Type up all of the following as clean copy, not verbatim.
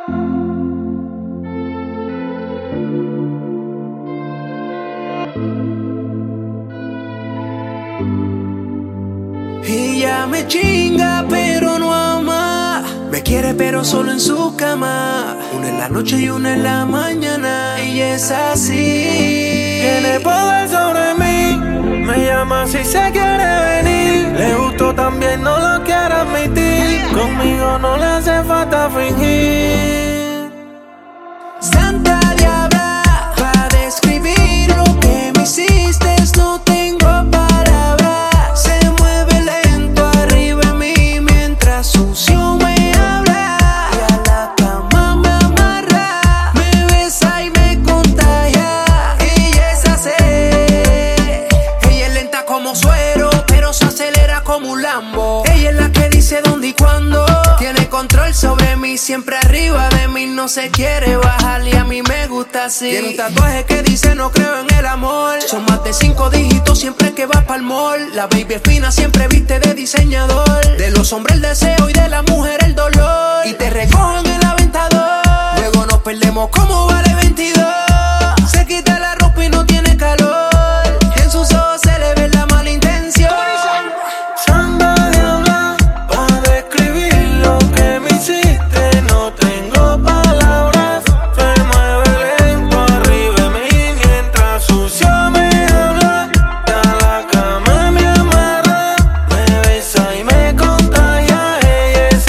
Y ella me chinga pero no ama. Me quiere pero solo en su cama. Una en la noche y una en la mañana. Ella es así. Tiene poder sobre mí. Me llama si se quiere venir. Le gustó también, no lo quiere admitir. Conmigo no le hace falta fingir. Santa diabla, para describir lo que me hiciste no tengo palabras. Se mueve lento arriba en mí mientras sucio me habla. Y a la cama me amarra, me besa y me contagia. Ella es así. Ella es lenta como suero, pero se acelera como un Lambo. Ella es la que dice dónde y cuándo. Tiene control sobre mí, siempre arriba de mí, no se quiere bajar y a mí me gusta así. Tiene un tatuaje que dice no creo en el amor. Son más de 5 dígitos siempre que va pa'l mall. La baby es fina, siempre viste de diseñador. De los hombres el deseo y de la mujer el dolor. Y te recogen el aventador. Luego nos perdemos como vale 22. Se quita la ropa y no tiene calor. En sus ojos se le ve la mala intención. Santa diabla, para describir lo que me hiciste no tengo palabras. Se mueve lento arriba de mí mientras sucio me habla. Y a la cama me amarra, me besa y me contagia. Ella es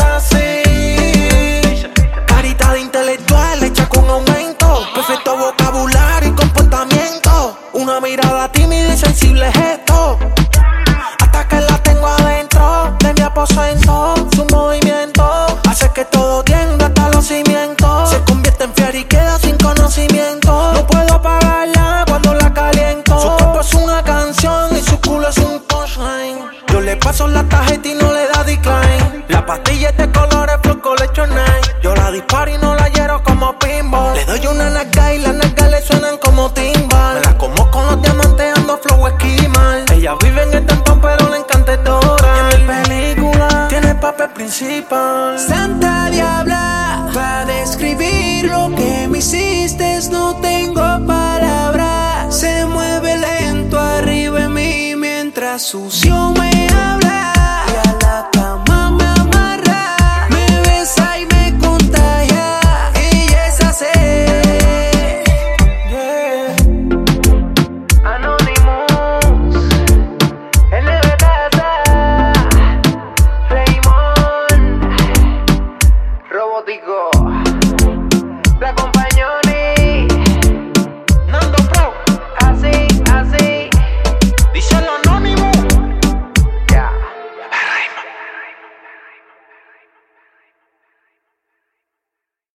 así. Carita de intelectual hecha con aumento. Perfecto vocabulario y comportamiento. Una mirada tímida y sensible gesto. Hasta que la tengo adentro de mi aposento. Su movimiento hace que todo tienda hasta los cimientos. Se convierte en fiera y queda sin conocimiento. No puedo apagarla cuando la caliento. Su cuerpo es una canción y su culo es un punchline. Yo le paso la tarjeta y no le da decline. La pastilla es de colores Flow Collection Night. Yo la disparo y no la hiero como pinball. Le doy una nalga y las nalgas le suenan como timbal. Me la como con los diamantes ando flow esquimal. Ella vive en el tampón pero le encanta el Dora. Y en mi película tiene el papel principal. Santa diabla, para describir lo que me hiciste no tengo palabras. Se mueve lento arriba en mí mientras sucio me habla. Y a la cama me amarra, me besa y me contagia. Ella es así. Yeah. Anonymous, LBTZ, Raymond, Robótico, la